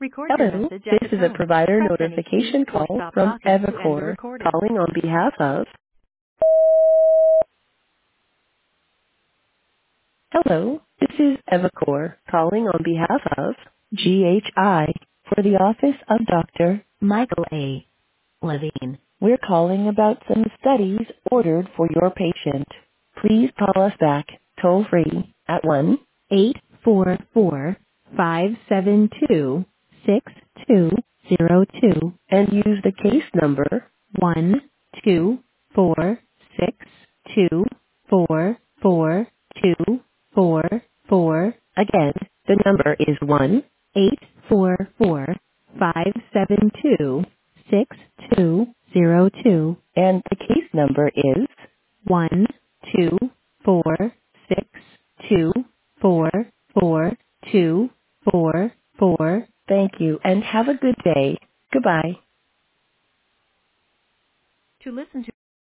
Hello, this is a provider notification call from Evacor, calling on behalf of... Hello, this is Evacor, calling on behalf of GHI for the office of Dr. Michael A. Levine. We're calling about some studies ordered for your patient. Please call us back toll free at 1-844-572-6202 and use the case number 12462442444. Again, the number is 1-844-572-6202 and the case number is 12462442444. Thank you and have a good day. Goodbye.